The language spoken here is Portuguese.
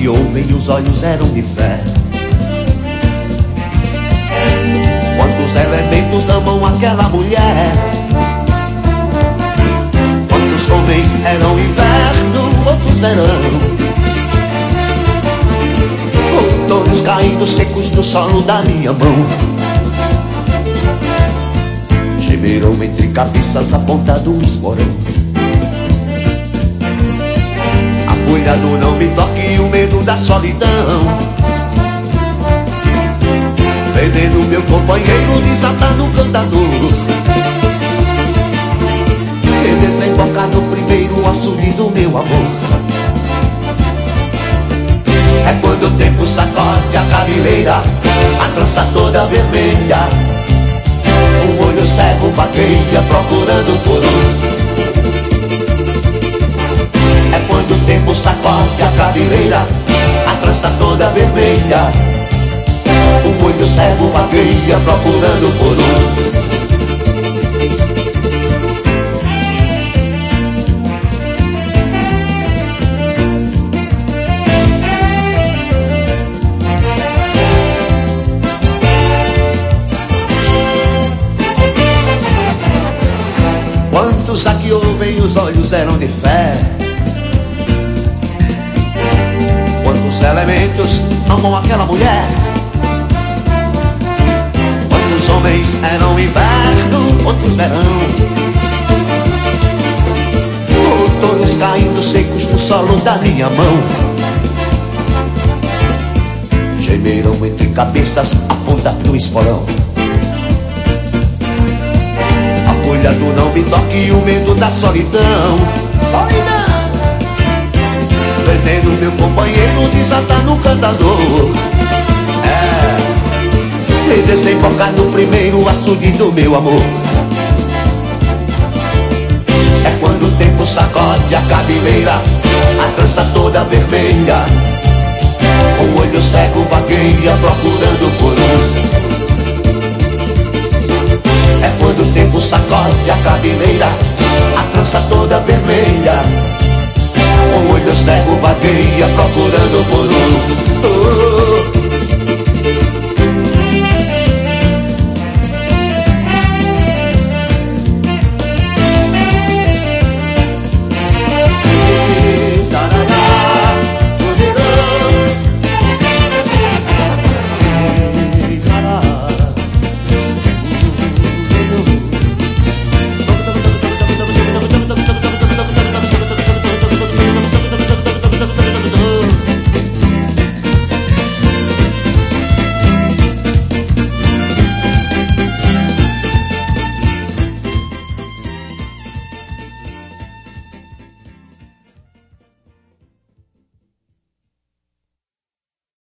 que ouvem e os olhos eram de fé. Quantos elementos amam aquela mulher? Quantos homens eram inverno, outros verão. Outonos caindo secos no solo da minha mão. Gemeram entre cabeças a ponta do esporão. A folha do não me toque e o medo da solidão. Vendendo meu companheiro desatar no cantador. E desembocar no primeiro açude do meu amor. É quando o tempo sacode a cabeleira, a trança toda vermelha. Um olho cego vagueia procurando por É quando o tempo sacode a cabeleira, a trança toda vermelha. Um olho cego vagueia procurando por Quantos aqui ouvem os olhos eram de fé? Quantos elementos amam aquela mulher? Quantos homens eram inverno, outros verão. Outonos caindo secos no solo da minha mão. Gemeram entre cabeças a ponta do esporão. A folha do não me toque e o medo da solidão. Solidão! Vendendo meu companheiro desatar no cantador. E desembocar no primeiro açude do meu amor. É quando o tempo sacode a cabeleira, a trança toda vermelha. Um olho cego vagueia procurando por É quando o tempo sacode a cabeleira, a trança toda vermelha. Um olho cego vagueia procurando por